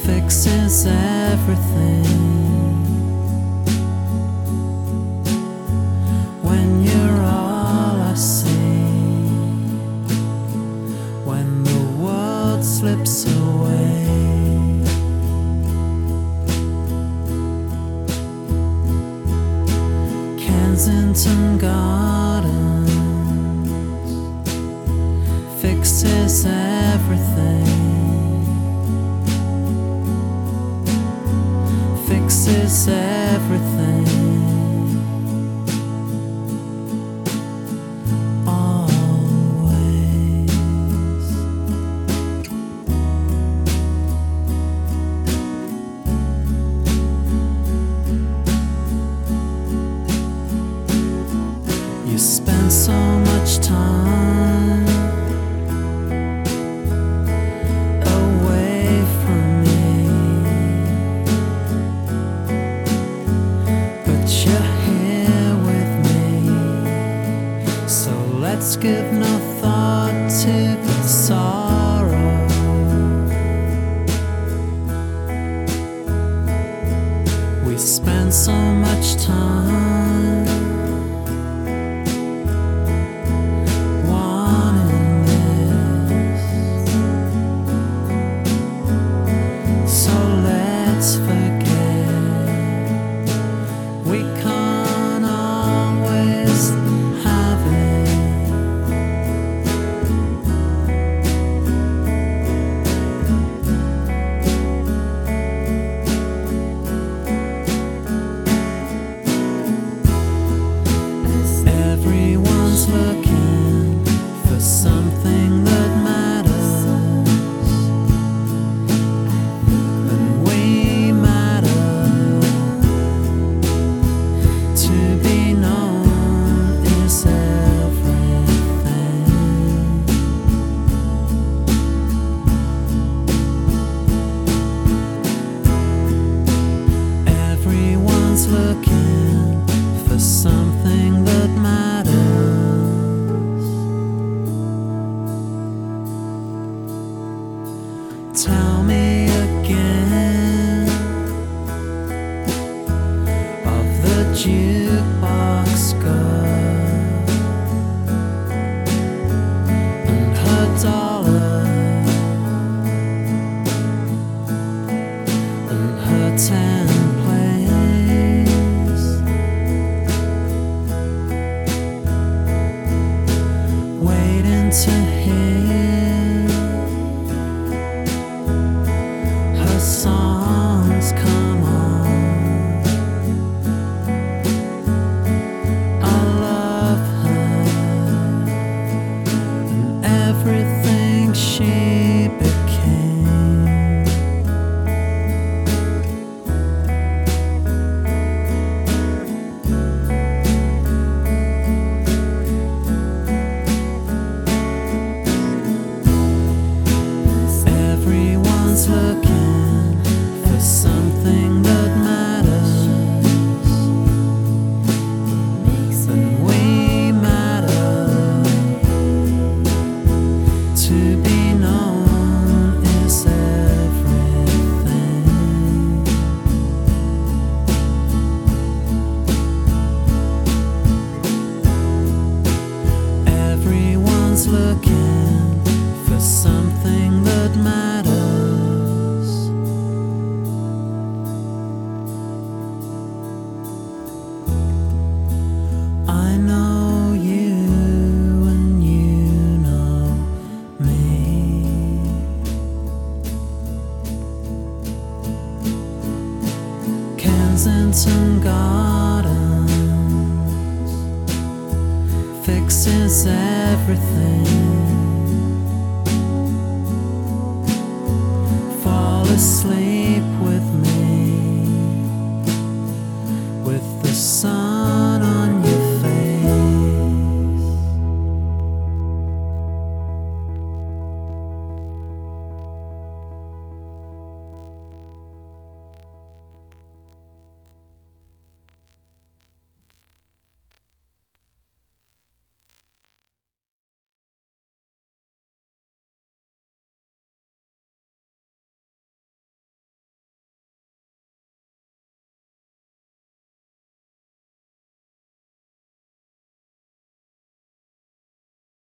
fixes everything. When you're all I see, when the world slips away, Kensington Gardens fixes everything, fixes everything. You spend so much time away from me, but you're here with me. So let's give no thought to the sorrow. We spend so much time looking for something that matters, and we matter. To be known is everything. Everyone's looking for something that matters. Tell me again of the jukebox girl and her dollar and her 10 plays, waiting to hear songs come on. I love her and everything she became. Everyone's looking for something that matters, and we matter. To be known is everything. Everyone's looking for something that matters. I know you and you know me. Kensington Gardens fixes everything. Fall asleep